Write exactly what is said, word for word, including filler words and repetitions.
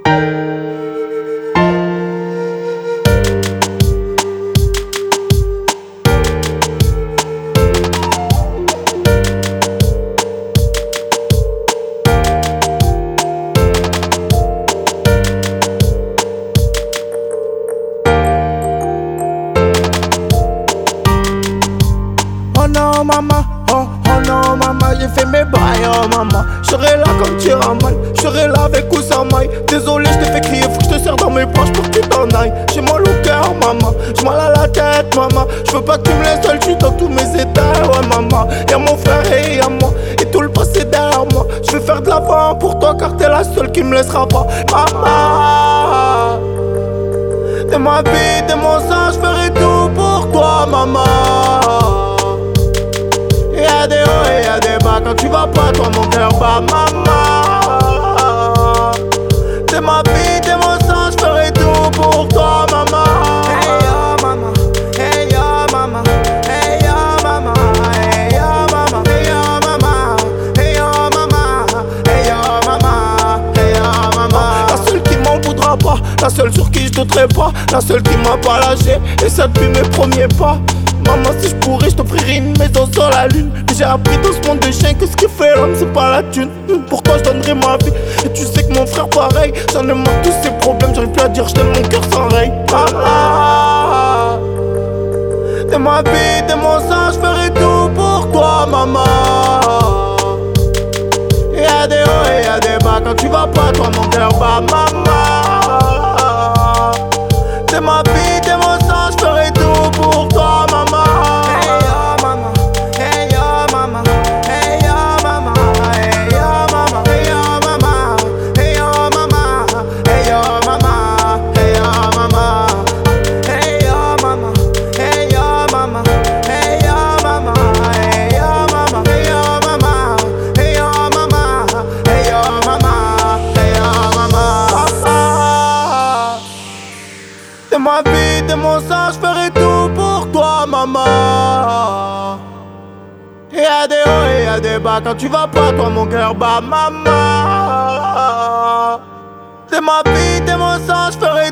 Oh non maman, oh, oh non maman, j'ai fait mes bails, oh maman. J'serai là comme tu mal, j'serai là avec ou sans maille. Désolé, je t'ai fait crier, faut que je te serre dans mes poches pour que tu t'en ailles. J'ai mal au cœur, maman, j'ai mal à la tête, maman. J'veux pas que tu me laisses seul, j'suis dans tous mes états, ouais maman. Y'a mon frère et y'a moi, et tout le passé derrière moi. J'vais faire de l'avant pour toi car t'es la seule qui me laissera pas. Maman, t'es ma vie, t'es mon sang, j'ferai tout pour toi, maman. Y'a des hauts et y'a des bas quand tu vas pas, toi mon cœur bat, maman. T'es ma vie, t'es mon sang, j'ferai tout pour toi, maman. Hey yo maman, hey yo maman, hey yo maman, hey yo maman, hey yo maman, hey yo maman, hey yo maman, hey yo maman. La seule qui m'en voudra pas, la seule sur qui je douterai pas, la seule qui m'a pas lâché, et ça depuis mes premiers pas. Maman, si je pourrais, je t'offrirais une maison sur la lune. Mais j'ai appris dans ce monde de chiens que ce qui fait l'homme, c'est pas la thune. Pour toi, je donnerais ma vie. Et tu sais que mon frère, pareil. J'en ai marre tous ces problèmes, j'arrive plus à dire, je donne mon cœur sans rail. Ah, ah, t'es ma vie, t'es mon sang, je ferai tout pour toi, maman. Y'a des hauts et y'a des bas quand tu vas pas, toi, mon cœur bat, maman. T'es ma vie, t'es mon sang, je ferai tout pour toi, maman. Hey yo maman, hey yo maman, hey yo maman, hey yo maman, hey yo maman, hey yo maman, hey yo maman, hey yo maman, hey yo maman, hey yo maman, hey yo maman, hey yo maman, hey yo maman, hey yo maman, hey yo maman, hey yo maman. T'es ma vie, t'es mon sang, j'ferai tout pour toi, maman. Y'a des hauts et y'a des bas quand tu vas pas, toi mon cœur bat, maman. T'es ma vie, t'es mon sang, j'ferai